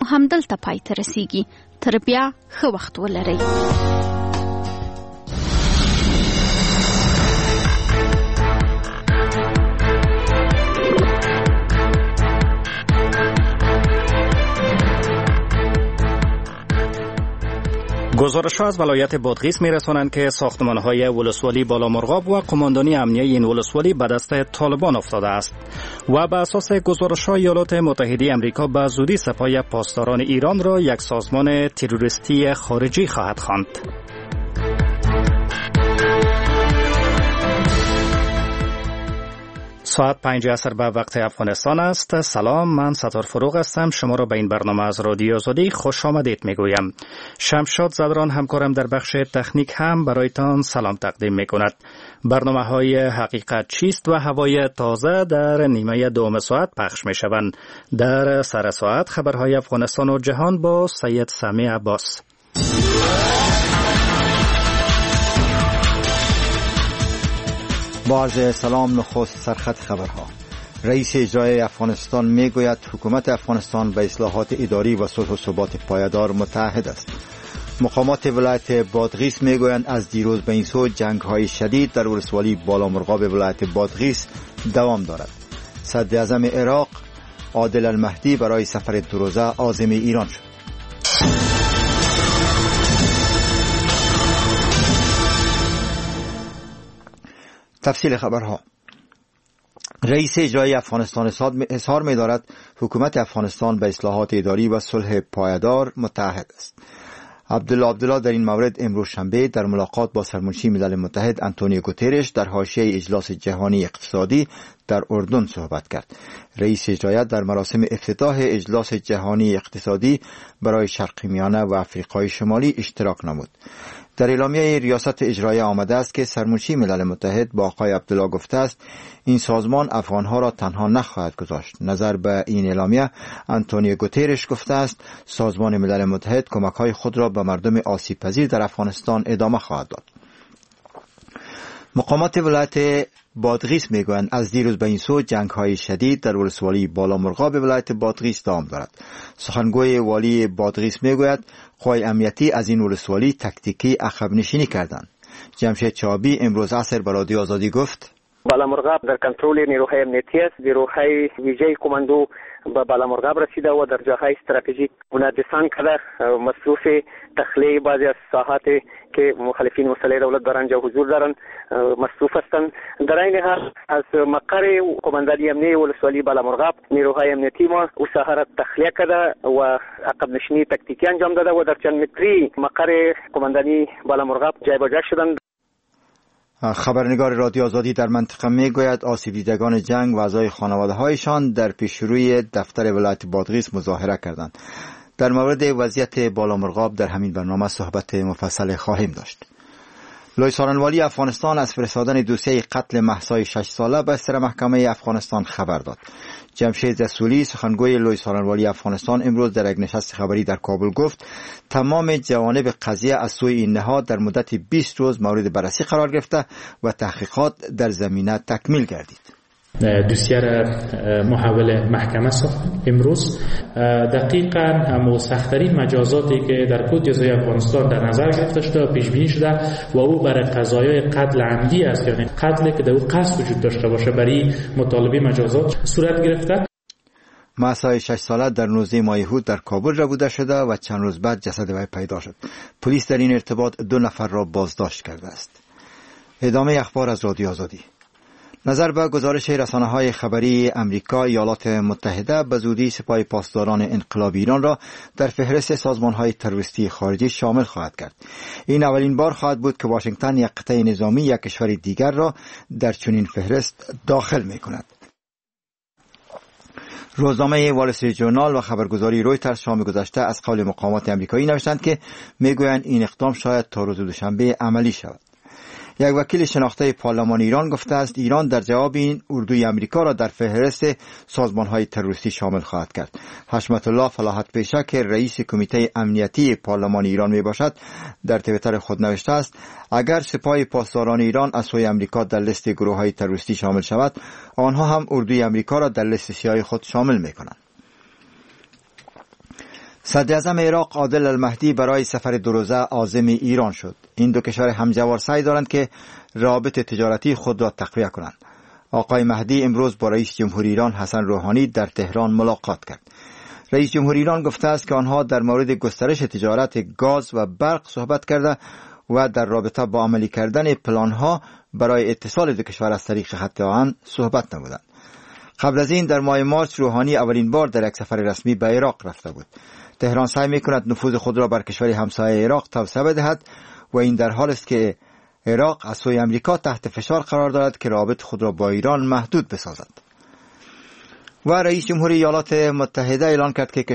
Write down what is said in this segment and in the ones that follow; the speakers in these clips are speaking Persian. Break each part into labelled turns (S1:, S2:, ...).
S1: همدلته پای ته رسیږي. تر بیا ښه وخت ولرئ.
S2: گزارش‌ها از ولایت بادغیس می‌رسانند که ساختمان‌های ولسوالی بالامرغاب و قماندانی امنیه این ولسوالی به دست طالبان افتاده است و به اساس گزارش‌ها ایالات متحده آمریکا به زودی سپاه پاسداران ایران را یک سازمان تروریستی خارجی خواهد خواند. ساعت 5 عصر به وقت افغانستان است. سلام، من ستار فروغ هستم. شما را به این برنامه از رادیو آزادی خوش آمدید میگویم. شمشاد زدران همکارم در بخش تکنیک هم برایتان سلام تقدیم میکند. برنامه های حقیقت چیست و هوای تازه در نیمه دوم ساعت پخش میشوند. در سر ساعت خبرهای افغانستان و جهان با سید سامی عباس.
S3: با عرض سلام، نخست سرخط خبرها. رئیس اجرایی افغانستان میگوید حکومت افغانستان به اصلاحات اداری و صلح و ثبات پایدار متعهد است. مقامات ولایت بادغیس میگویند از دیروز به این سو جنگ‌های شدید در ولسوالی بالامرغاب ولایت بادغیس دوام دارد. صدر اعظم عراق عادل المهدی برای سفر 2 روزه عازم ایران شد. تفصیل خبرها. رئیس اجرایی افغانستان اظهار می‌دارد حکومت افغانستان به اصلاحات اداری و صلح پایدار متعهد است. عبدالله در این مورد امروز شنبه در ملاقات با سرمنشی ملل متحد آنتونیو گوترش در حاشیه اجلاس جهانی اقتصادی در اردن صحبت کرد. رئیس اجرایی در مراسم افتتاح اجلاس جهانی اقتصادی برای شرق میانه و آفریقای شمالی اشتراک نمود. در اعلامیه ریاست اجرایی آمده است که سرمنشی ملل متحد با آقای عبدالله گفته است این سازمان افغانها را تنها نخواهد گذاشت. نظر به این اعلامیه آنتونیو گوترش گفته است سازمان ملل متحد کمک‌های خود را به مردم آسیب پذیر در افغانستان ادامه خواهد داد. مقامات ولایت بادغیس میگویند از دیروز به این سو جنگ‌های شدید در ولسوالی بالامرغاب ولایت بادغیس دوام دارد. سخنگوی والی بادغیس میگوید قوای امنیتی از این ولسوالی تکتیکی عقب نشینی کردند. جمشید چابی امروز عصر به رادیو آزادی گفت
S4: بالامرغاب در کنترل نیروهای امنیتی است. نیروهای ویژه کماندو به بالامرغاب رسیده و در جاهای استراتژیک منعکسان کرده مصروف تخلیه بعضی از ساحات که مخالفین مسلح دولت در آنجا حضور دارند مصروف هستند. در این حال از مقر قماندانی امنیه ولسوالی بالامرغاب نیروهای امنیتی ما او ساحه را تخلیه کرده و عقب نشینی تکتیکی انجام داده و در چند متری مقر قماندانی بالامرغاب جای به جای شدند.
S3: خبرنگار رادیو آزادی در منطقه میگوید آسیب دیدگان جنگ و اعضای خانواده‌هایشان در پیشروی دفتر ولایت بادغیس مظاهره کردند. در مورد وضعیت بالامرغاب در همین برنامه صحبت مفصل خواهیم داشت. لوی سارنوالی افغانستان از فرستادن دوسیه قتل مهسا 6 ساله به سر محکمه افغانستان خبر داد. جمشید رسولی سخنگوی لوی سارنوالی افغانستان امروز در یک نشست خبری در کابل گفت تمام جوانب قضیه از سوی این نهاد در مدت 20 روز مورد بررسی قرار گرفته و تحقیقات در زمینه تکمیل گردید.
S5: دوسیه را محول محکمه ساخت امروز. دقیقاً همو سخت‌ترین مجازاتی که در کد جزای افغانستان در نظر گرفته شده و پیش بینی شده و او برای قضایای قتل عمدی است، یعنی قتلی که در او قصد وجود داشته باشه برای مطالبه مجازات صورت گرفته.
S3: مهسا 6 ساله در 19 ماه اوت در کابل ربوده شده و چند روز بعد جسد وی پیدا شد. پلیس در این ارتباط 2 نفر را بازداشت کرده است. ادامه اخبار از رادیو آزادی. نظر به گزارش رسانه‌های خبری امریکا، ایالات متحده به زودی سپاه پاسداران انقلاب ایران را در فهرست سازمان‌های تروریستی خارجی شامل خواهد کرد. این اولین بار خواهد بود که واشنگتن یک قطعه نظامی یک کشور دیگر را در چنین فهرست داخل می‌کند. روزنامه وال استریت ژورنال و خبرگزاری رویترز شام گذشته از قول مقامات آمریکایی نوشتند که میگویند این اقدام شاید تا روز دوشنبه عملی شود. یک وکیل شناخته پارلمان ایران گفته است ایران در جواب این اردوی امریکا را در فهرست سازمان‌های تروریستی شامل خواهد کرد. حشمت الله فلاحت پیشه که رئیس کمیته امنیتی پارلمان ایران میباشد در توییتر خود نوشته است اگر سپاه پاسداران ایران از سوی امریکا در لیست گروه‌های تروریستی شامل شود آنها هم اردوی امریکا را در لیست سیاه خود شامل می‌کنند. صدر اعظم عراق عادل المهدی برای سفر 2 روزه عازم ایران شد. این دو کشور همجوار سعی دارند که روابط تجارتی خود را تقویت کنند. آقای مهدی امروز با رئیس جمهوری ایران حسن روحانی در تهران ملاقات کرد. رئیس جمهوری ایران گفته است که آنها در مورد گسترش تجارت گاز و برق صحبت کرده و در رابطه با عملی کردن پلان‌ها برای اتصال دو کشور از طریق خط آهن صحبت نمودند. قبل از این در ماه مارس روحانی اولین بار در یک سفر رسمی به عراق رفته بود. تهران سعی می‌کند نفوذ خود را بر کشور همسایه عراق توسعه بدهد و این در حال است که عراق از سوی امریکا تحت فشار قرار دارد که روابط خود را با ایران محدود بسازد. و رئیس جمهوری ایالات متحده اعلان کرد که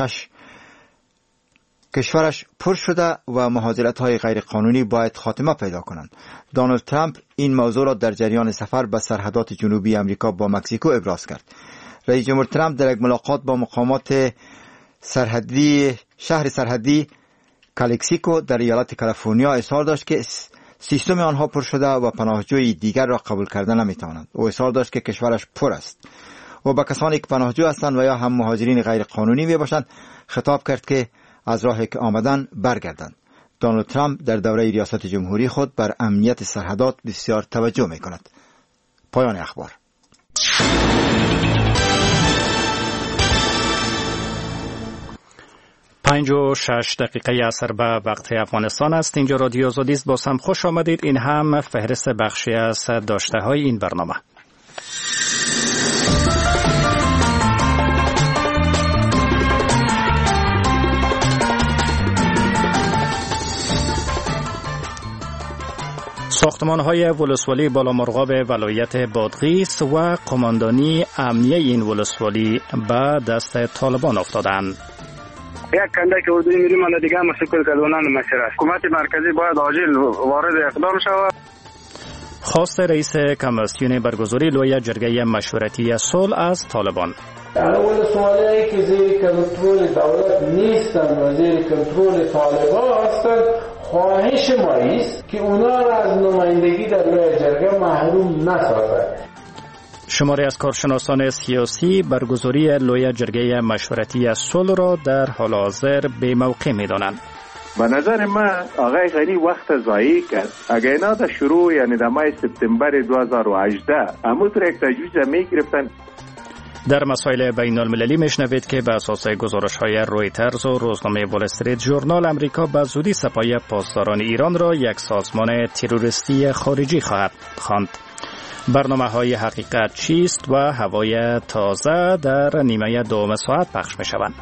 S3: کشورش پر شده و مهاجرت‌های غیرقانونی باید خاتمه پیدا کنند. دونالد ترامپ این موضوع را در جریان سفر به سرحدات جنوبی امریکا با مکزیکو ابراز کرد. رئیس جمهور ترامپ در یک ملاقات با مقامات شهر سرحدی کالکسیکو در ایالت کالیفرنیا اظهار داشت که سیستم آنها پر شده و پناهجوی دیگر را قبول کردن نمی‌توانند. او اظهار داشت که کشورش پر است. و با کسانی که پناهجو هستند و یا هم مهاجرین غیر قانونی میباشند خطاب کرد که از راهی که آمدن برگردند. دونالد ترامپ در دوره ریاست جمهوری خود بر امنیت سرحدات بسیار توجه میکند. پایان اخبار.
S2: پنج و 6 دقیقه عصر به وقت افغانستان است. اینجا رادیو آزادی است. باز هم خوش آمدید. این هم فهرست بخشی از داشته های این برنامه. ساختمان‌های ولسوالی بالامرغاب ولایت بادغیس و قماندانی امنیه این ولسوالی به دست طالبان افتادند.
S6: یک کندک اردوی میری من دیگه مسئول کدوانان مسیر است. حکومت مرکزی باید عاجل وارد اقدام شود.
S2: خواست رئیس کمیسیون برگزاری لوی جرگه مشورتی صلح از طالبان.
S7: ولسوالی که زیر کنترل دولت نیستند و زیر کنترل طالبان هستند، خواهش ما است که اونا را از نمایندگی در لوی جرگه محروم نسازند.
S2: شماری از کارشناسان سیاسی برگزاری لوی جرگه مشورتی صلح را در حال حاضر به موقع می‌دانند.
S8: به نظر من آقای غنی وقت ضایع کرد. اگر اینا در شروع یعنی در ماه سپتامبر 2018 امروز را یک تجویز می‌گرفتن.
S2: در مسائل بین المللی میشنوید که به اساس گزارش‌های رویترز و روزنامه وال استریت ژورنال امریکا به زودی سپاه پاسداران ایران را یک سازمان تروریستی خارجی خواهد خواند. برنامه‌های حقیقت چیست و هوای تازه در نیمه دوم ساعت پخش می‌شوند.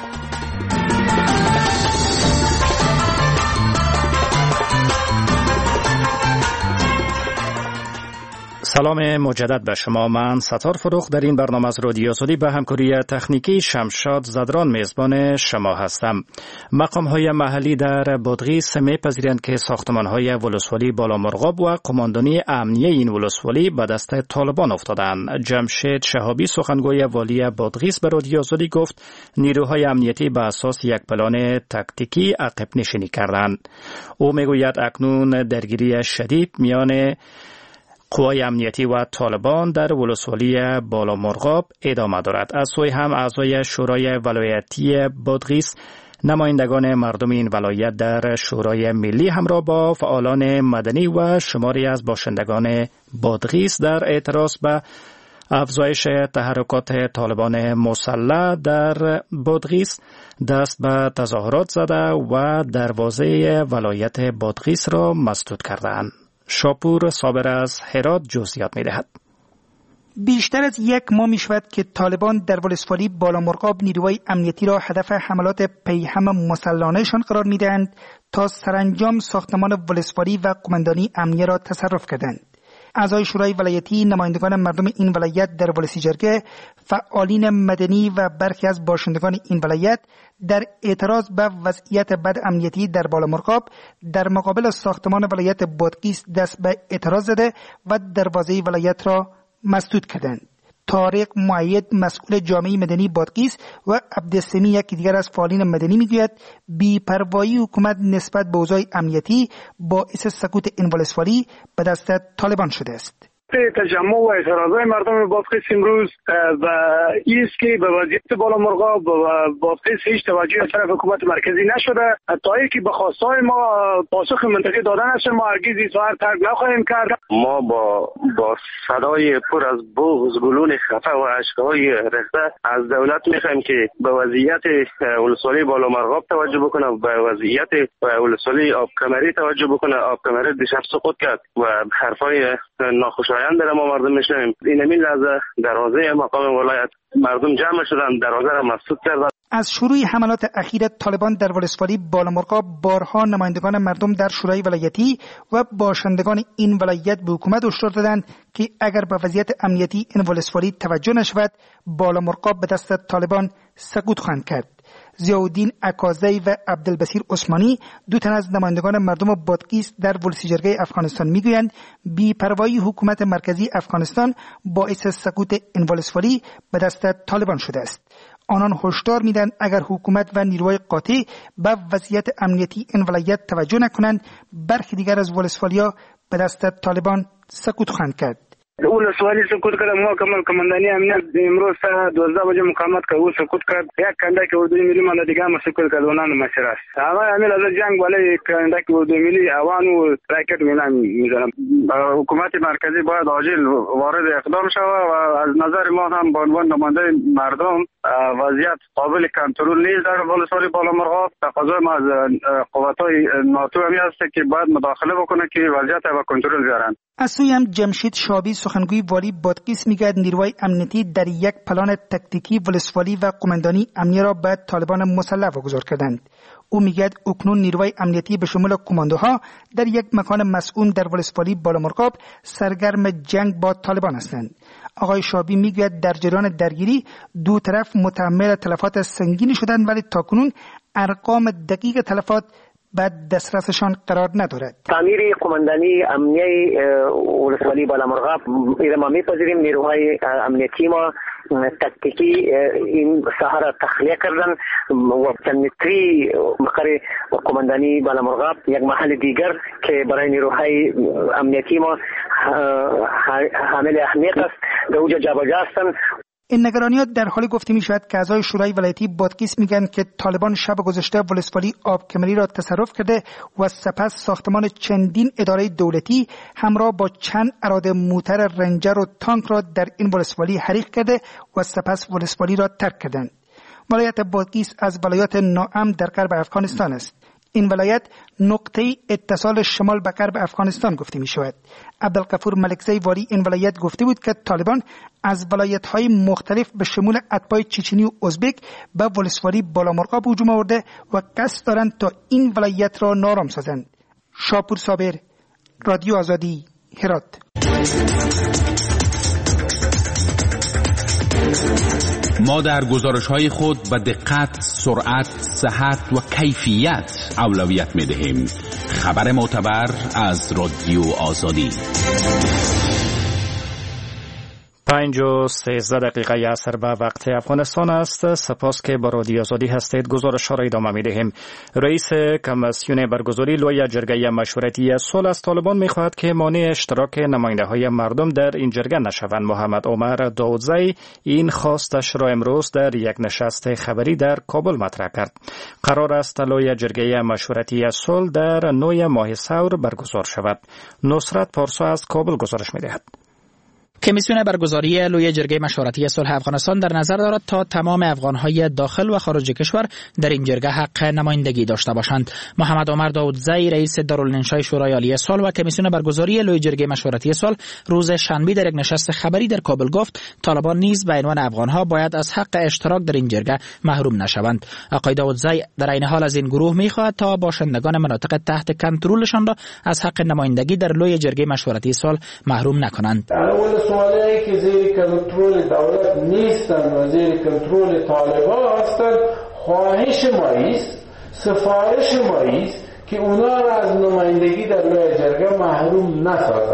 S2: سلام مجدد به شما. من ستار فروغ در این برنامه از رادیو آزادی به همکاری تکنیکی شمشاد زدران میزبان شما هستم. مقام‌های محلی در بادغیس می‌پذیرند که ساختمان‌های ولسوالی بالامرغاب و قماندانی امنیه این ولسوالی به دست طالبان افتادند. جمشید شهابی سخنگوی والی بادغیس به رادیو آزادی گفت نیروهای امنیتی به اساس یک پلان تاکتیکی عقب نشینی کردند. او میگوید اکنون درگیری شدید میان قوای امنیتی و طالبان در ولسوالی بالامرغاب ادامه دارد. از سوی هم اعضای شورای ولایتی بادغیس، نمایندگان مردم این ولایت در شورای ملی همراه با فعالان مدنی و شماری از باشندگان بادغیس در اعتراض به افزایش تحرکات طالبان مسلح در بادغیس دست به تظاهرات زده و دروازه ولایت بادغیس را مسدود کردند. شاپور صابر از هرات جزئیات می‌دهد.
S9: بیشتر از یک ماه می‌شود که طالبان در ولسوالی بالامرغاب نیروهای امنیتی را هدف حملات پیهم مسلحانه‌شان قرار می‌دهند تا سرانجام ساختمان ولسوالی و قماندانی امنیه را تصرف کردند. اعضای شورای ولایتی، نمایندگان مردم این ولایت در ولسی جرگه، فعالین مدنی و برخی از باشندگان این ولایت در اعتراض به وضعیت بد امنیتی در بالامرغاب در مقابل ساختمان ولایت بادغیس دست به اعتراض زده و دروازه ولایت را مسدود کردند. طارق معید مسئول جامعه مدنی بادغیس و عبدالسمی یکی دیگر از فعالین مدنی میگوید بی‌پروایی حکومت نسبت به اوضاع امنیتی باعث سقوط این ولسوالی به دست طالبان شده است.
S6: تجمع و اعتراضای مردم بادغیس امروز و ایست که به وضعیت بالامرغاب و بادغیس هیچ توجهی از طرف حکومت مرکزی نشده، حتی که به خواستهای ما پاسخ منطقی دادن است، ما هرگز اظهار ترک نخواهیم کرد.
S10: ما با صدای پر از بغض، گلون خفه و اشک‌های رخته از دولت می‌خوایم که به وضعیت ولسوالی بالامرغاب توجه بکنه، به وضعیت ولسوالی آبکمری توجه بکنه. آبکمری دیشب سقوط کرد و حرفای ناخوشایند در ما مردم میشنویم. این همین لحظه دروازه مقام ولایت مردم جمع شدن، دروازه را مسدود کردن.
S9: از شروع حملات اخیر طالبان در ولسوالی بالامرغاب بارها نمایندگان مردم در شورای ولایتی و باشندگان این ولایت به حکومت هشدار دادند که اگر به وضعیت امنیتی این ولسوالی توجه نشود، بالامرغاب به دست طالبان سقوط خواهند کرد. ضیاءالدین عکازی و عبدالبصیر عثمانی، دو تن از نمایندگان مردم بادغیس در ولسیجرگه افغانستان میگویند بی‌پروایی حکومت مرکزی افغانستان باعث سقوط این ولسوالی به دست طالبان شده است. آنان هشدار میدن اگر حکومت و نیروهای قاطع به وضعیت امنیتی این ولایت توجه نکنند، برخی دیگر از ولسوالیا به دست طالبان سقوط خواهند کرد.
S6: ولسوالی سقوط کرد. محکمه کماندانی امنیت امروز ساعت 12 بجه مقاومت کرد و سقوط کرد. یک کندک اردوی ملی من دیگه مسئول کرد اونان مسیر است. اما امیر از جنگ بالای کندک اردوی ملی اوان و راکت میزنم. حکومت مرکزی باید عاجل وارد اقدام شود و از نظر ما هم به عنوان نماینده مردم وضعیت قابل کنترل نیست در ولسوالی بالامرغاب. تقاضای ما از قوت‌های ناتو همی است که باید مداخله بکنه که وضعیت را به کنترل بیارن.
S9: از سوی هم جمشید شابی سخنگوی والی بادغیس میگه نیروهای امنیتی در یک پلان تکتیکی ولسوالی و قماندانی امنیتی را به طالبان مسلح واگذار کردند. او میگه اکنون نیروهای امنیتی به شمول کماندوها در یک مکان مسئول در ولسوالی بالامرغاب سرگرم جنگ با طالبان هستند. آقای شابی میگه در جریان درگیری دو طرف متحمل تلفات سنگینی شدند، ولی تاکنون ارقام دقیق تلفات بعد دسترسشان قرار ندارد.
S4: تعمیر قماندانی امنیتی ولسوالی بالامرغاب ما میپذیریم. نیروهای امنیتی ما تکتیکی این ساحه را تخلیه کردن و چندمتری مقر قماندانی بالامرغاب یک محل دیگر که برای نیروهای امنیتی ما حامل اهمیت است به اوجا جابجا هستند.
S9: این نگرانیات در حالی گفته می شود که اعضای شورای ولایتی بادغیس میگن که طالبان شب گذشته ولسوالی آبکمری را تصرف کرده و سپس ساختمان چندین اداره دولتی همراه با چند اراده موتر رنجر و تانک را در این ولسوالی حریق کرده و سپس ولسوالی را ترک کردند. ولایت بادغیس از ولایات ناامن در غرب افغانستان است. این ولایت نقطه اتصال شمال به غرب افغانستان گفته می شود. عبدالغفور ملکزی والی این ولایت گفته بود که طالبان از ولایت‌های مختلف به شمول اتباع چچنی و ازبک به ولسوالی بالامرغاب هجوم آورده و قصد دارند تا این ولایت را نارام سازند. شاپور صابر، رادیو آزادی، هرات.
S11: ما در گزارش‌های خود به دقت، سرعت، صحت و کیفیت اولویت می‌دهیم. خبر معتبر از رادیو آزادی.
S2: 5:13 عصر به وقت افغانستان است. سپاس که با رادیو آزادی هستید. گزارش را ادامه می‌دهیم. رئیس کمیسیون برگزاری لوی جرگه مشورتی صلح از طالبان می‌خواهد که مانع اشتراک نماینده‌های مردم در این جرگه نشوند. محمد عمر داودزی این خواستش را امروز در یک نشست خبری در کابل مطرح کرد. قرار است لوی جرگه مشورتی صلح در 9 ماه ثور برگزار شود. نصرت پارسا از کابل گزارش می‌دهد.
S12: کمیسیون برگزاری لوی جرگه مشورتی صلح افغانستان در نظر دارد تا تمام افغان‌های داخل و خارج کشور در این جرگه حق نمایندگی داشته باشند. محمد عمر داودزی رئیس دارالانشای شورای عالی صلح و کمیسیون برگزاری لوی جرگه مشورتی صلح روز شنبه در یک نشست خبری در کابل گفت طالبان نیز به عنوان افغان‌ها باید از حق اشتراک در این جرگه محروم نشوند. آقای داودزی در این حال از این گروه می‌خواهد تا باشندگان مناطق تحت کنترلشان را از حق نمایندگی در لوی جرگه مشورتی صلح محروم نکنند.
S7: ولسوالی که زیر کنترل دولت نیستند و زیر کنترل طالبان هستند، خواهش ما است، سفارش ما است که اونا را از نمایندگی در لوی جرگه محروم نسازند.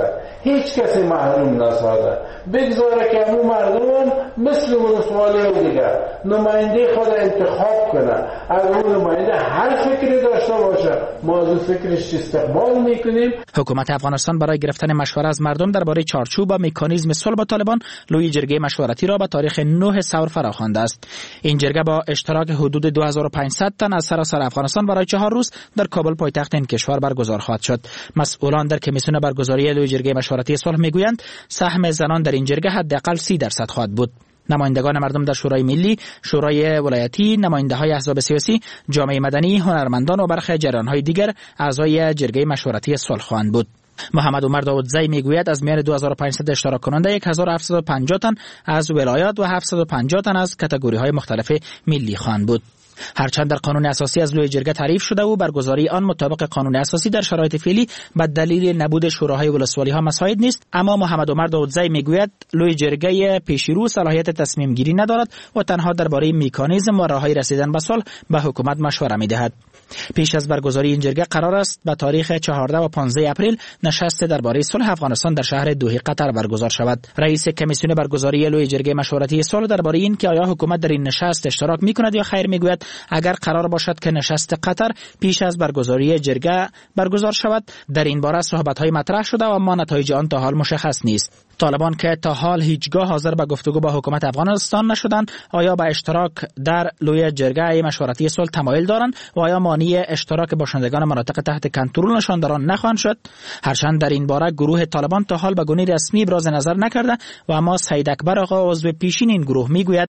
S7: هیچ کسی محروم نسازه. بگذاره که همون مردم مثل ولسوالی دیگر نماینده خود انتخاب کنه. اگر اون نماینده هر فکری داشته باشه ما از فکرش استقبال میکنیم.
S12: حکومت افغانستان برای گرفتن مشوره از مردم درباره چارچوب و مکانیزم صلح با طالبان لوی جرگه مشورتی را به تاریخ 9 ثور فراخوانده است. این جرگه با اشتراک حدود 2500 تن از سراسر افغانستان برای 4 روز در کابل پایتخت این کشور برگزار خواهد شد. مسئولان در کمیسیون برگزاری لوی جرگه مشورتی صلح میگویند سهم زنان در این جرگه حداقل 30% خواهد بود. نمایندگان مردم در شورای ملی، شورای ولایتی، نماینده‌های احزاب سیاسی، جامعه مدنی، هنرمندان و برخی جریان‌های دیگر اعضای جرگه مشورتی صلح خواهند بود. محمد عمر داودزی میگوید از میان 2500 اشتراک کننده 1750 تن از ولایات و 750 تن از کاتگوری‌های مختلف ملی خواهند بود. هرچند در قانون اساسی از لوی جرگه تعریف شده و برگزاری آن مطابق قانون اساسی در شرایط فعلی به دلیل نبود شوراهای ولسوالی ها مساعد نیست، اما محمد عمر داودزی میگوید لوی جرگه پیشرو صلاحیت تصمیم گیری ندارد و تنها درباره مکانیزم و راههای رسیدن به صلح به حکومت مشوره میدهد. پیش از برگزاری این جرگه قرار است به تاریخ 14 و 15 اپریل نشست درباره صلح افغانستان در شهر دوحه قطر برگزار شود. رئیس کمیسیون برگزاری لوی جرگه مشورتی صلح درباره این که آیا حکومت در این نشست اشتراک میکند یا خیر میگوید اگر قرار باشد که نشست قطر پیش از برگزاری جرگه برگزار شود در این باره صحبت‌های مطرح شده و اما نتایج آن تا حال مشخص نیست. طالبان که تا حال هیچگاه حاضر به گفتگو با حکومت افغانستان نشدند آیا به اشتراک در لوی جرگه مشورتی صلح تمایل دارند و آیا مانع اشتراک باشندگان مناطق تحت کنترلشان در آن نخواهند شد؟ هرچند در این باره گروه طالبان تا حال به گونه رسمی ابراز نظر نکرده و اما سید اکبر آقا عضو پیشین این گروه میگوید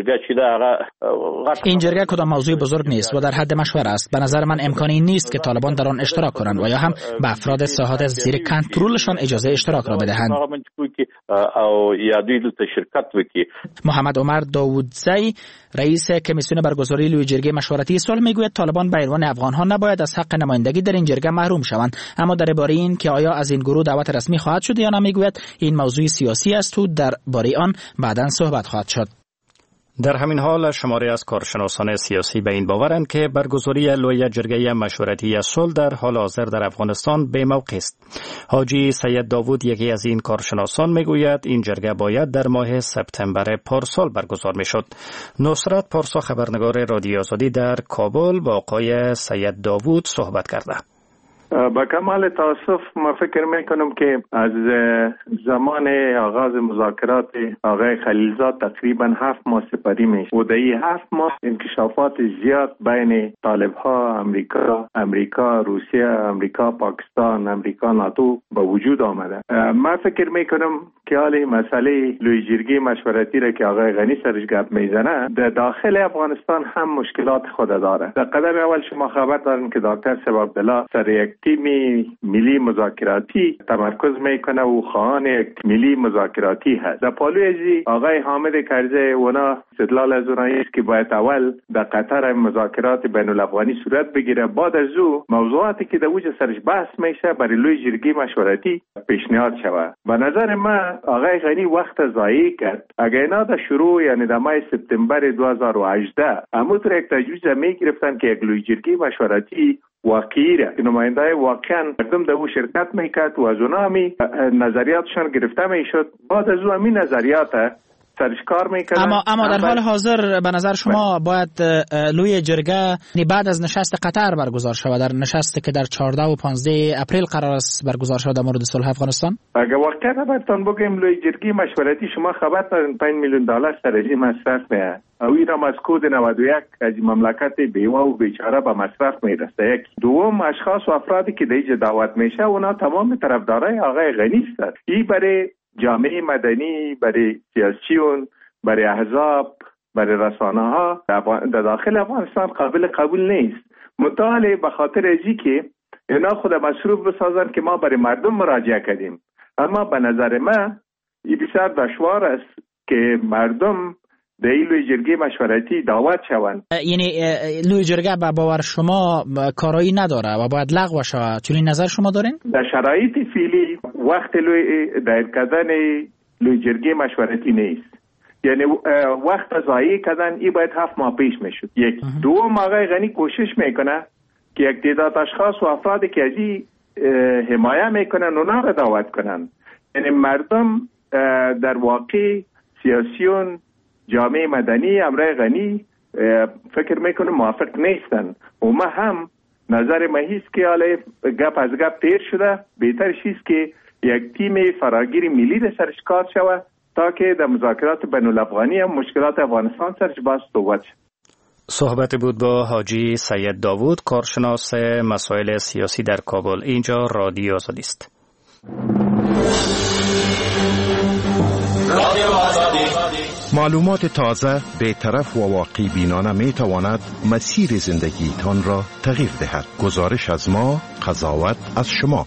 S12: این جرگه کدام موضوع بزرگ نیست و در حد مشوره است. به نظر من امکانی نیست که طالبان در آن اشتراک کنند و یا هم به افراد ساحات زیر کنترلشان اجازه اشتراک را بدهند. محمد عمر داودزی رئیس کمیسیون برگزاری لوی جرگه مشورتی صلح میگوید طالبان به عنوان افغان‌ها نباید از حق نمایندگی در این جرگه محروم شوند، اما درباره این که آیا از این گروه دعوت رسمی خواهد شد یا نه میگوید این موضوع سیاسی است و درباره آن بعداً صحبت خواهد شد.
S2: در همین حال شماری از کارشناسان سیاسی به این باورند که برگزاری لوی جرگه مشورتی صلح در حال حاضر در افغانستان بی‌موقع است. حاجی سید داوود یکی از این کارشناسان میگوید این جرگه باید در ماه سپتامبر پارسال برگزار میشد. نصرت پارسا خبرنگار رادیو آزادی در کابل با آقای سید داوود صحبت کرده.
S8: با کمال تاسف ما فکر میکنم که از زمان آغاز مذاکرات آقای خلیلزاد تقریبا 7 ماه سپری میشه و در این 7 ماه انکشافات زیاد بین طالب ها امریکا، روسیه، امریکا، پاکستان، امریکا، ناتو به وجود آمده. من فکر میکنم که حالی مسئله لوی جرگه مشورتی را که آقای غنی سرش گپ میزنه در داخل افغانستان هم مشکلات خود داره. در قدم اول شما خبر دارین که دکتر سیف عبدالله سر یک تیم ملی مذاکراتی تمرکز میکنه و خواهان یک ملی مذاکراتی هست. در پالوی ازی آقای حامد کرزی اونا استدلال از اونایی است که باید اول در قطر مذاکرات بین الافغانی صورت بگیره، بعد از او موضوعاتی که در وجه سرش بحث میشه برای لوی جرگه مشورتی پیشنهاد شود. به نظر من آقای غنی وقت ضایع کرد. اگر اینا در شروع یعنی در ماه سپتامبر 2018 امروز یک تجویز میگرفتن که یک لوی جرگه مشورتی واقعی را که نماینده واقعا مردم در او شرکت میکرد و از اونا همی نظریاتشان گرفته میشد، بعد از او همی نظریات سرش کار میکردن.
S12: اما در حال حاضر به نظر شما باید لوی جرگه بعد از نشست قطر برگزار شود، در نشستی که در 14 و 15 اپریل قرار است برگزار شود در مورد صلح افغانستان؟
S8: اگر واقعا براتون بگم لوی جرگه مشورتی شما خبر دارین $5 میلیون سر این مصرف میه او ایرام از کود 91 از مملکت بیوه و بیچاره به مصرف میرسه. یک دوم اشخاص و افرادی که دیگه دعوت میشه اونا تمام طرفدارای آقای غنی هستند. این برای جامعه مدنی، برای سیاسیون، برای احزاب، برای رسانه ها در داخل افغانستان قابل قبول نیست. مطالعه به خاطر ازی که اینا خود مصروف بسازن که ما برای مردم مراجعه کردیم، اما به نظر من این بسیار دشوار است که مردم در این لوی جرگه مشورتی دعوت شوند.
S12: یعنی لوی جرگه به باور شما کارایی نداره و باید لغو شود، چون نظر شما دارین؟
S8: در شرایط فعلی وقت لوی دایر کردن لوی جرگه مشورتی نیست. یعنی وقت ضایع کردن این باید 7 ماه پیش میشد. یک دوم آقای غنی کوشش میکنه که یک تعداد اشخاص و افرادی که از این حمایه میکنن اونا را دعوت کنن. یعنی مردم در واقع سیاسیون، جامعه مدنی، امرای غنی فکر میکنم موافق نیستن و ما هم نظر ما هیست که حالا گپ از گپ تیر شده، بهتر چیست که یک تیم فراگیر ملی در سرش کار شود تا که در مذاکرات بین الافغانی هم مشکلات افغانستان سرش باز صحبت شد.
S2: صحبت بود با حاجی سید داوود، کارشناس مسائل سیاسی در کابل. اینجا رادیو آزادی است.
S13: معلومات تازه، بی‌طرف و واقعی بینانه می تواند مسیر زندگیتان را تغییر دهد. گزارش از ما، قضاوت از شما.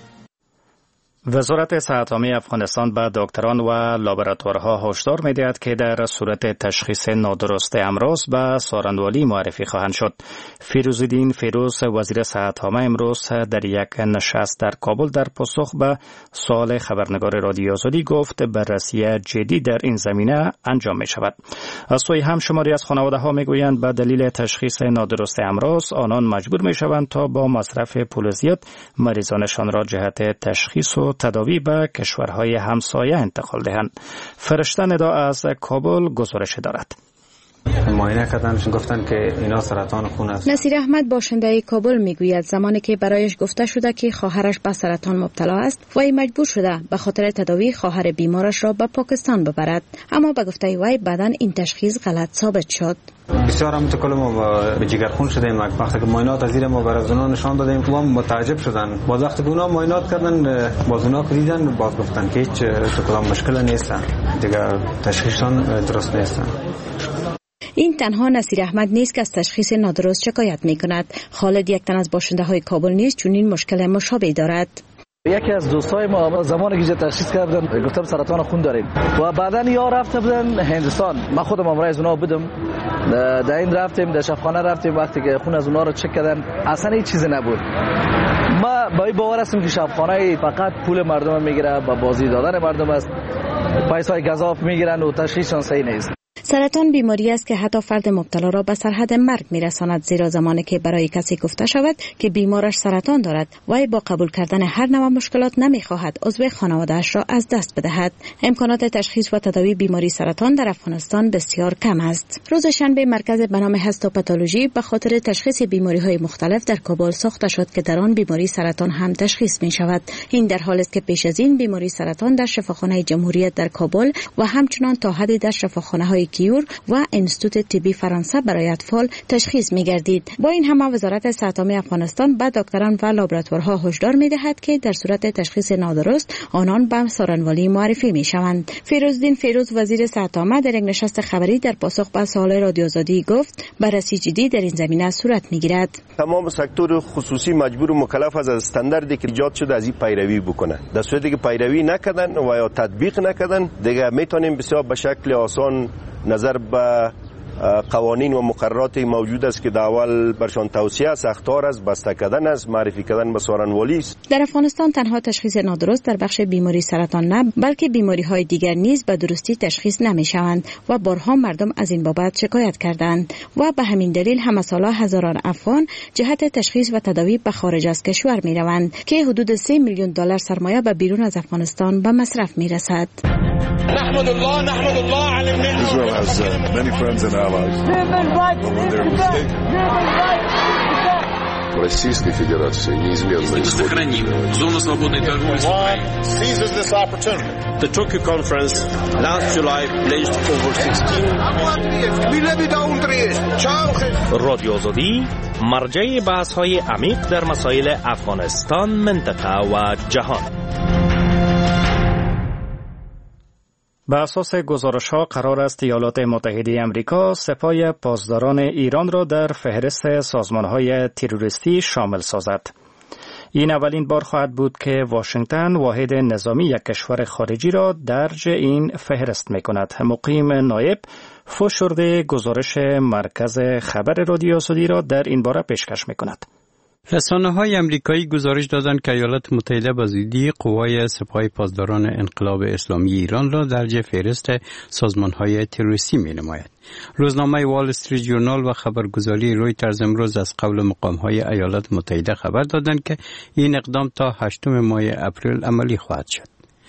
S2: وزارت صحت عامه افغانستان به دکتران و لابراتوارها هشدار می‌دهد که در صورت تشخیص نادرست امراض به سارنوالی معرفی خواهند شد. فیروزالدین فیروز، وزیر صحت عامه، امروز در یک نشست در کابل در پاسخ به سوال خبرنگار رادیو آزادی گفت بررسی جدی در این زمینه انجام می‌شود. از سوی هم شماری از خانواده‌ها می‌گویند به دلیل تشخیص نادرست امراض آنان مجبور می‌شوند تا با مصرف پول زیاد مریضانشان را جهت تشخیص و تداوی به کشورهای همسایه انتقال دهند. فرشته ندا از کابل گزارش دارد.
S14: معاینه کردن گفتن که اینا سرطان خون است.
S1: نصیر احمد باشنده کابل میگوید زمانی که برایش گفته شده که خواهرش به سرطان مبتلا است، وی مجبور شده به خاطر تداوی خواهر بیمارش را به پاکستان ببرد، اما به گفته وی بعداً این تشخیص غلط ثابت شد.
S14: بسیار هم تو کل ما به جگرخون شدیم. وقتی که معاینات از زیر ما برای اونا نشان دادیم و متعجب شدن. باز وقتی که اونا معاینات کردن، باز اونا دیدن، باز گفتن که هیچ تو کدام مشکل نیستن، دیگه تشخیصشون درست نیستن.
S1: این تنها نصیر احمد نیست که از تشخیص نادرست شکایت می کند. خالد، یک تن از باشنده های کابل نیز چنین مشکل مشابه دارد.
S15: یکی از دوستای ما زمانی که تشخیص کردن گفتم سرطان خون داریم و بعدن یا رفته بودن هندوستان. من خودم امرای از اونا بودم، در این رفتیم، در شفاخانه رفتیم، وقتی که خون از اونا رو چک کردن اصلا هیچ چیزی نبود. ما با این باور هستم که شفاخانه فقط پول مردم میگیره، با بازی دادن مردم است، پیسای گزاف میگیرن و تشخیصشون صحیح نیست.
S1: سرطان بیماری است که حتی فرد مبتلا را به سرحد مرگ میرساند، زیرا زمانی که برای کسی گفته شود که بیمارش سرطان دارد، وی با قبول کردن هر نوع مشکلات نمیخواهد عضو خانواده‌اش را از دست بدهد. امکانات تشخیص و تداوی بیماری سرطان در افغانستان بسیار کم است. روز شنبه مرکز به نام هیستوپاتولوژی به خاطر تشخیص بیماری‌های مختلف در کابل ساخته شد که در آن بیماری سرطان هم تشخیص می شود. این در حالی است که پیش از این بیماری سرطان در شفاخانه جمهوریت در کابل و همچنان تا حدی در شفاخانه‌های کیور و انستیتوت طبی فرانسه برای اطفال تشخیص می‌گردید. با این همه وزارت صحت عامه افغانستان به دکتران و لابراتوارها هشدار می‌دهد که در صورت تشخیص نادرست آنان به سارنوالی معرفی می‌شوند. فیروزالدین فیروز، وزیر صحت عامه، در یک نشست خبری در پاسخ به سوال رادیو آزادی گفت بررسی جدی در این زمینه صورت می‌گیرد.
S16: تمام سکتور خصوصی مجبور و مکلف از استانداردی که ایجاد شده از این پیروی بکنه. در صورتی که پیروی نکردن و یا تطبیق نکردن، دیگه میتونیم بسیار به شکل آسان نظر به قوانین و مقررات موجود است که در اول برشان توصیه سخت‌تر از بسته کردن است، معرفی کردن به سارنوالی است.
S1: در افغانستان تنها تشخیص نادرست در بخش بیماری سرطان نه، بلکه بیماری‌های دیگر نیز به درستی تشخیص نمی‌شوند و بارها مردم از این بابت شکایت کردند و به همین دلیل همه ساله هزاران افغان جهت تشخیص و تداوی به خارج از کشور می‌روند که حدود 3 میلیون دلار سرمایه به بیرون از افغانستان به مصرف می‌رسد.
S17: نحمد الله على النعمة. Israel has many friends and allies.
S18: Российской Федерации неизменно
S19: сохраним зону свободной торговли с Украиной.
S17: Seizes this opportunity.
S20: The Tokyo conference last July pledged over 16
S21: رادیو آزادی مرجع بحث‌های عمیق در مسائل افغانستان، منطقه و جهان.
S2: به اساس گزارش‌ها قرار است ایالات متحده آمریکا سپاه پاسداران ایران را در فهرست سازمان‌های تروریستی شامل سازد. این اولین بار خواهد بود که واشنگتن واحد نظامی یک کشور خارجی را درج این فهرست می‌کند. مقیم نایب فشرده گزارش مرکز خبر رادیو آزادی را در این باره پیشکش می‌کند.
S22: رسانه‌های آمریکایی گزارش دادند که ایالات متحده به زودی قوای سپاه پاسداران انقلاب اسلامی ایران را درج فهرست سازمان‌های تروریستی می‌نماید. روزنامه وال استریت ژورنال و خبرگزاری رویترز امروز از قول مقام‌های ایالات متحده خبر دادند که این اقدام تا 8 ماه اپریل عملی خواهد شد.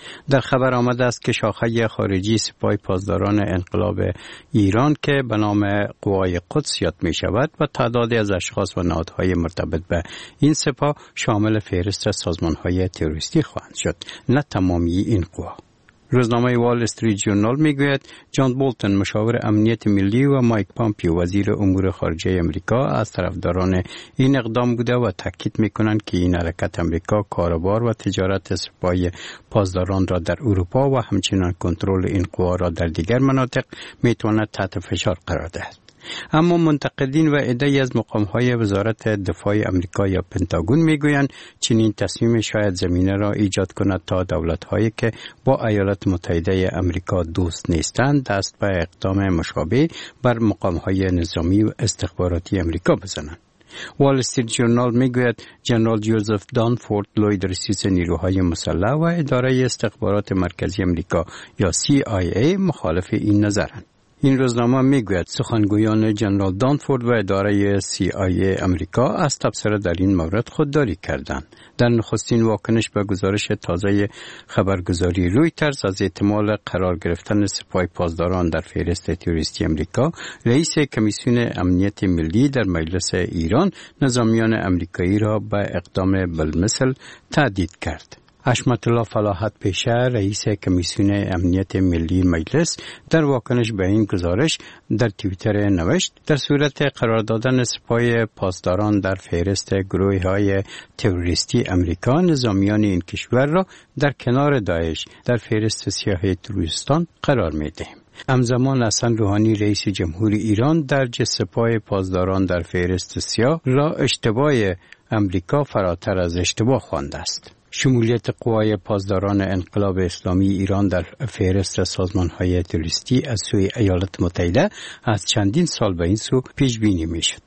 S22: در خبر آمده است که شاخه خارجی سپاه پاسداران انقلاب ایران که به نام قوای قدس یاد می شود و تعدادی از اشخاص و نهادهای مرتبط به این سپاه شامل فهرست سازمان‌های تروریستی خواهند شد، نه تمامی این قوا. روزنامه وال استریت جورنال میگوید جان بولتن مشاور امنیت ملی و مایک پامپیو وزیر امور خارجه امریکا از طرفداران این اقدام بوده و تاکید میکنند که این حرکت امریکا کاروبار و تجارت سپاه پاسداران را در اروپا و همچنین کنترل این قوا را در دیگر مناطق میتواند تحت فشار قرار دهد. اما منتقدین و عده‌ای از مقام‌های وزارت دفاع آمریکا یا پنتاگون میگویند چنین تصمیم شاید زمینه را ایجاد کند تا دولت‌هایی که با ایالات متحده آمریکا دوست نیستند دست به اقدام مشابه بر مقام‌های نظامی و استخباراتی آمریکا بزنند. وال استریت جورنال میگوید جنرال جوزف دانفورد لوی رئیس نیروهای مسلح و اداره استخبارات مرکزی آمریکا یا CIA مخالف این نظرند. این روزنامه میگوید سخنگویان جنرال دانفورد و اداره CIA امریکا از تبصره در این مورد خودداری کردند. در نخستین واکنش به گزارش تازه خبرگزاری رویترز از احتمال قرار گرفتن سپاه پاسداران در فهرست تروریستی امریکا، رئیس کمیسیون امنیت ملی در مجلس ایران نظامیان امریکایی را به اقدام بالمثل تهدید کرد. حشمت الله فلاحت پیشه رئیس کمیسیون امنیت ملی مجلس در واکنش به این گزارش در توییتر نوشت در صورت قرار دادن سپاه پاسداران در فهرست گروه‌های تروریستی امریکا نظامیان این کشور را در کنار داعش در فهرست سیاه تروریستان قرار می‌دهیم. همزمان حسن روحانی رئیس جمهوری ایران درج سپاه پاسداران در فهرست سیاه را اشتباه امریکا فراتر از اشتباه خوانده است. شمولیت قوای پاسداران انقلاب اسلامی ایران در فهرست سازمان‌های تروریستی از سوی ایالات متحده از چندین سال به این سو پیش بینی می‌شد.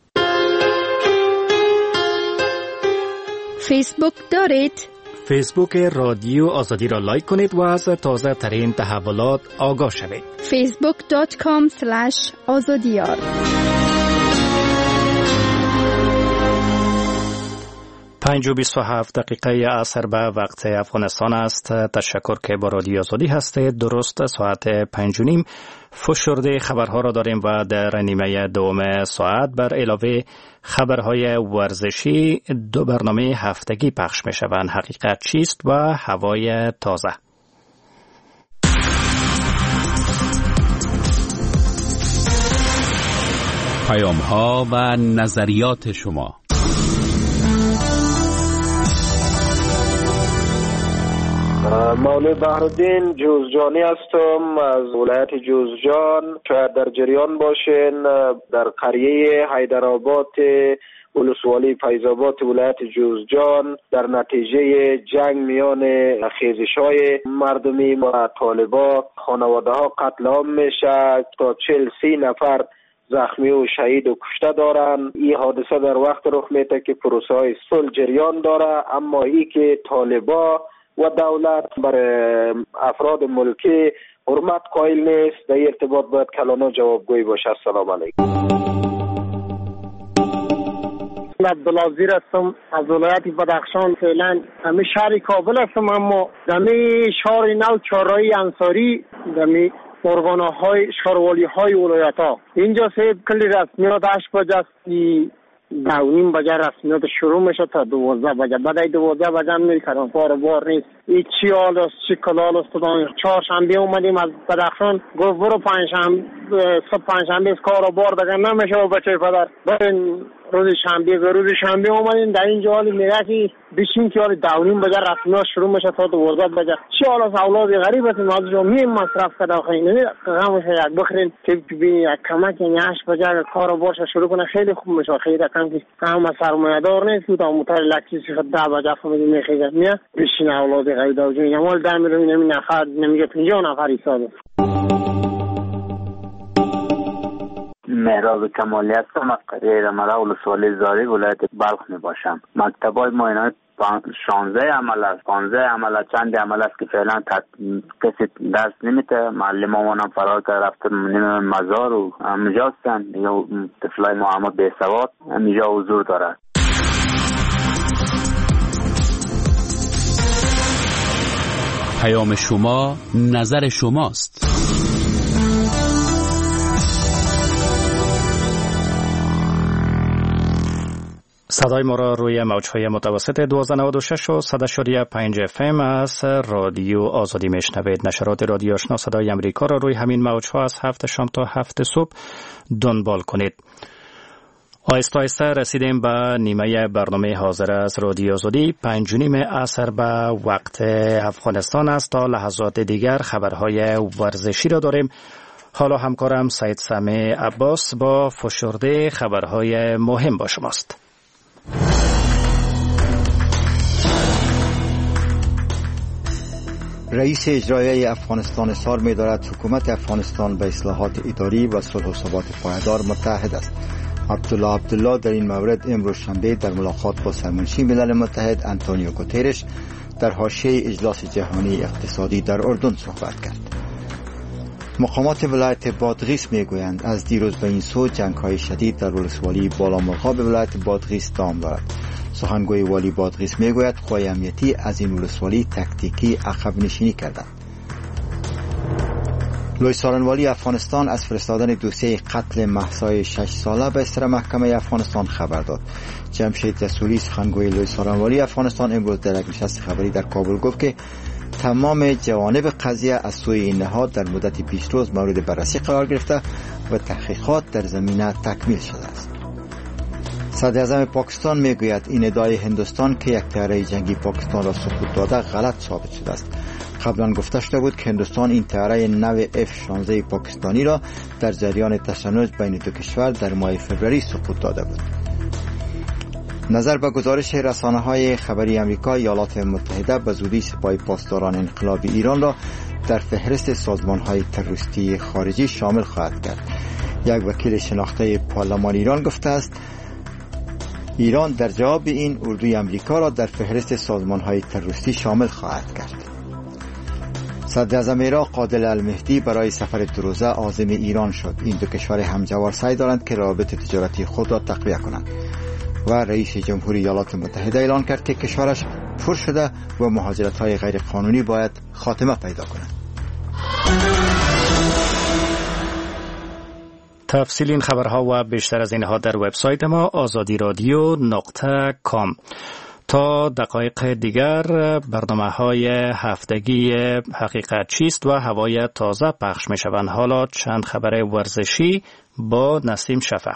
S3: فیسبوک دارید؟
S2: فیسبوک رادیو آزادی را لایک کنید و از تازه ترین تحولات آگاه شوید.
S3: facebook.com/azadiyar
S2: 5:27 دقیقه عصر به وقت افغانستان است. تشکر که با رادیو آزادی هستید. درست ساعت 5:30 فشرده خبرها را داریم و در نیمه دوم ساعت بر علاوه خبرهای ورزشی 2 برنامه هفتگی پخش می شوند. حقیقت چیست و هوای تازه.
S11: پیام‌ها و نظریات شما.
S5: مولوی بحرالدین جوزجانی هستم از ولایت جوزجان. شاید در جریان باشین در قریه حیدرآباد ولسوالی فیض‌آباد ولایت جوزجان در نتیجه جنگ میان خیزش‌های مردمی و طالبان خانواده ها قتل عام میشه تا 40-30 نفر زخمی و شهید و کشته دارن. این حادثه در وقت رخ میده که پروسه های صلح جریان داره، اما ای که طالبان و دولت بر افراد ملکی حرمت قائل نیست، در ارتباط باید کلانه جوابگویی باشه. السلام علیکم.
S23: عبدالعزیر هستم از ولایت بدخشان. فعلا همه شهر کابل هستم، اما دمی شهر نو چهارراهی انصاری دمی ارگانهای شهروالی های ولایت ها اینجا سه کلی رسمیات 8 بجه است، 9:30 بجه رسمیات شروع میشه تا 12 بجه. بعد 12 بجه میری کارم بار نیست. این چی حال است چی کلال است. چهارشنبه اومدیم از بدخشان، گفت برو پنجشنبه کارو بار دیگه نمیشه و بچه پدر برین روز شنبه اومدیم. در اینجا حالی میگه که بشین که حالی 9:30 بجه رسمیات شروع میشه تا 12 بجه. چی حال است؟ اولاد غریب هستیم از جمعی مصرف کرده و خیلی نمیده غمش یک بخرین که ببینی یک کمک 8 بجه کارو بارش شروع کنه خیلی خوب میشه. خیلی کم که همه سرمایه دار نیست که تا موتر لکسی 10 بجه فهمیدی میخیزه میاد بشین اولاد غریب و جمعی مال در میرونی نمی نفر نمیگه 50 نفر ایساده.
S24: مهراب کمالی هستم از قریه رمله ولسوالی زاری ولایت بلخ می باشم. مکتبای ما اینا 16 عمل است، 15 عمل است، چند عمل است که فعلا کسی درس نمیده. معلم هم فرار کرده رفته مزار و همینجا هستن. یا طفلای ما همه به سواد همینجا حضور دارد.
S11: پیام شما نظر شماست.
S2: صدای ما را روی موج‌های متوسط 1296 و 100.5 FM از رادیو آزادی میشنوید. نشرات رادیو آشنا صدای امریکا را روی همین موج‌ها از 7 شام تا 7 صبح دنبال کنید. آهسته آهسته رسیدیم به نیمه برنامه حاضر از رادیو آزادی. 5:30 عصر به وقت افغانستان است. تا لحظات دیگر خبرهای ورزشی را داریم. حالا همکارم سید سمی عباس با فشرده خبرهای مهم با شماست.
S3: رئیس اجرایی افغانستان اظهار می‌دارد حکومت افغانستان به اصلاحات اداری و صلح و ثبات پایدار متحد است. عبدالله در این مورد امروز شنبه در ملاقات با سرمنشی ملل متحد آنتونیو گوترش در حاشیه اجلاس جهانی اقتصادی در اردن صحبت کرد. مقامات ولایت بادغیس میگویند از دیروز به این سو جنگ‌های شدید در ولسوالی بالامرغاب ولایت بادغیس دوام دارد. سخنگوی والی بادغیس میگوید قوای امنیتی از این ولسوالی تکتیکی عقب نشینی کردند. لوی سارنوالی افغانستان از فرستادن دوسیه قتل مهسا 6 ساله به سر محکمه افغانستان خبر داد. جمشید رسولی سخنگوی لوی سارنوالی افغانستان امروز در یک نشست خبری در کابل گفت که تمام جوانب قضیه از سوی این نهاد در مدت 20 روز مورد بررسی قرار گرفته و تحقیقات در زمینه تکمیل شده است. صدر اعظم پاکستان میگوید این ادعای هندوستان که یک طیاره جنگی پاکستان را سقوط داده غلط ثابت شده است. قبلا گفته شده بود که هندوستان این طیاره نو F-16 پاکستانی را در جریان تشنج بین دو کشور در ماه فوریه سقوط داده بود. نظر به گزارش رسانه‌های خبری آمریکا، ایالات متحده به زودی سپاه پاسداران انقلابی ایران را در فهرست سازمان‌های تروریستی خارجی شامل خواهد کرد. یک وکیل شناخته پارلمان ایران گفته است ایران در جواب این اردوی آمریکا را در فهرست سازمان‌های تروریستی شامل خواهد کرد. صدر اعظم عراق عادل المهدی برای سفر 2 روزه عازم ایران شد. این دو کشور همجوار سعی دارند که روابط تجارتی خود را تقویت کنند. و رئیس جمهوری ایالات متحده اعلان کرد که کشورش پر شده و مهاجرت‌های غیر قانونی باید خاتمه پیدا کنند.
S2: تفصیل این خبرها و بیشتر از اینها در وبسایت ما azadiradio.com. تا دقایق دیگر برنامه‌های هفتگی حقیقت چیست و هوای تازه پخش می‌شوند. حالا چند خبر ورزشی با نسیم شفق.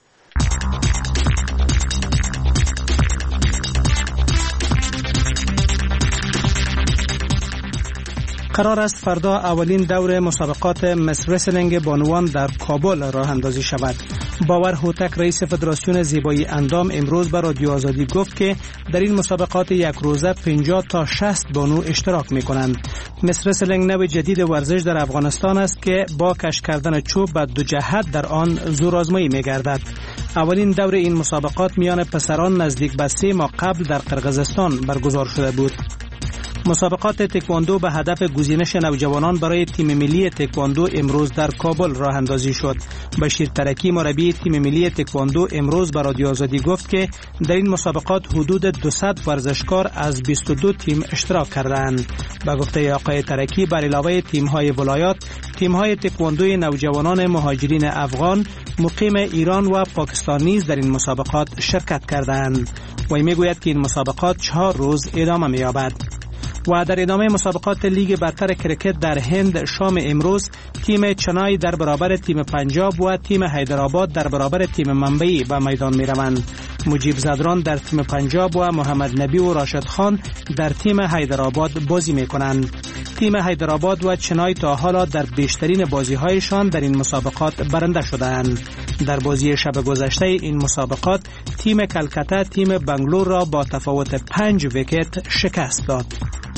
S4: قرار است فردا اولین دور مسابقات مس رسلینگ بانوان در کابل راه اندازی شود. باور هوتک رئیس فدراسیون زیبایی اندام امروز به رادیو آزادی گفت که در این مسابقات یک روزه 50 تا 60 بانو اشتراک می کنند. مس رسلینگ نوع جدید ورزش در افغانستان است که با کش کردن چوب به دو جهت در آن زورآزمایی می گردد. اولین دور این مسابقات میان پسران نزدیک به 3 ماه قبل در قرقیزستان برگزار شده بود. مسابقات تکواندو به هدف گزینش نوجوانان برای تیم ملی تکواندو امروز در کابل راه اندازی شد. بشیر ترکی مربی تیم ملی تکواندو امروز به رادیو آزادی گفت که در این مسابقات حدود 200 ورزشکار از 22 تیم اشتراک کردند. به گفته آقای ترکی بر علاوه تیم‌های ولایات، تیم‌های تکواندوی نوجوانان مهاجرین افغان مقیم ایران و پاکستان نیز در این مسابقات شرکت کردند. وی میگوید که این مسابقات 4 روز ادامه می‌یابد. و در ادامه مسابقات لیگ برتر کرکت در هند شام امروز تیم چنای در برابر تیم پنجاب و تیم حیدرآباد در برابر تیم منبعی به میدان می روند. مجیب زدران در تیم پنجاب و محمد نبی و راشد خان در تیم حیدرآباد بازی می کنند. تیم حیدرآباد و چنای تا حالا در بیشترین بازی‌هایشان در این مسابقات برنده شدند. در بازی شب گذشته این مسابقات تیم کلکته تیم بنگلور را با تفاوت 5 ویکت شکست داد.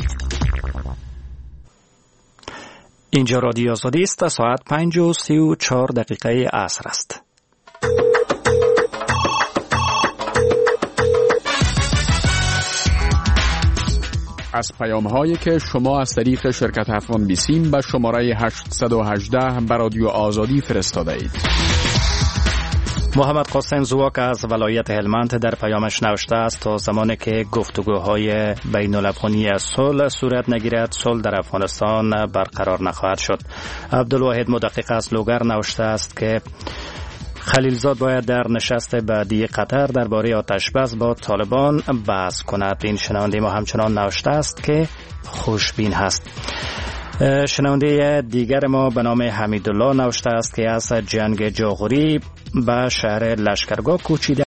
S2: اینجا رادیو آزادی است. ساعت 5:34 عصر است.
S11: از پیام‌هایی که شما از طریق شرکت افغان بیسیم به شماره 818 به رادیو آزادی فرستاده اید.
S2: محمد قاسم زواک از ولایت هلمند در پیامش نوشته است تا زمانی که گفتگوهای بین الافغانی صلح صورت نگیرد صلح در افغانستان برقرار نخواهد شد. عبدالواحد مدقق از لوگر نوشته است که خلیلزاد باید در نشست بعدی قطر درباره آتشبس با طالبان بحث کند. این شنونده ما همچنان نوشته است که خوشبین هست. شنونده دیگر ما به نام حمیدالله نوشته است که از جنگ جاغوری به شهر لشکرگاه کوچیده